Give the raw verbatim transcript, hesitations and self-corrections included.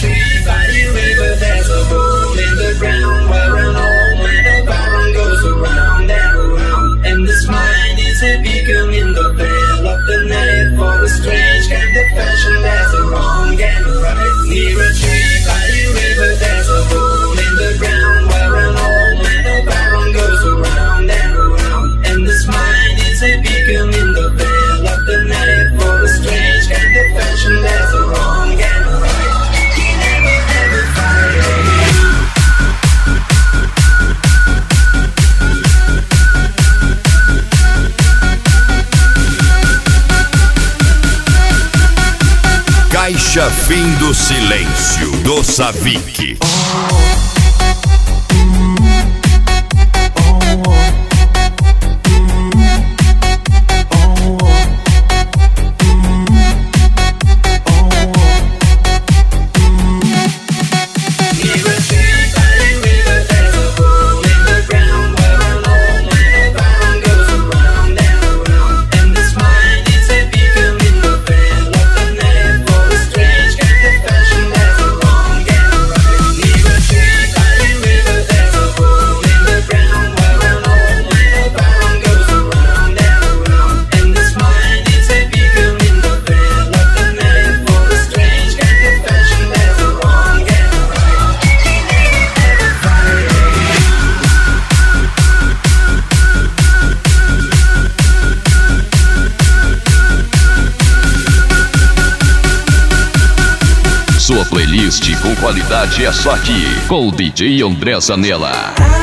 tree by the river, there's a hole in the ground where an old man of iron goes around and around. And this mine is a beacon in the veil of the night for a strange kind of fashion. There's a wrong and a right. Near a tree by the river, there's a hole in the ground where an old man of iron goes around and around. And this mine is a beacon in the veil of the night for a strange kind of fashion. There's a wrong and a right. He never ever fired. Caixa Fim do Silêncio, do Savic. Sua playlist com qualidade é só aqui, com o D J André Zanella.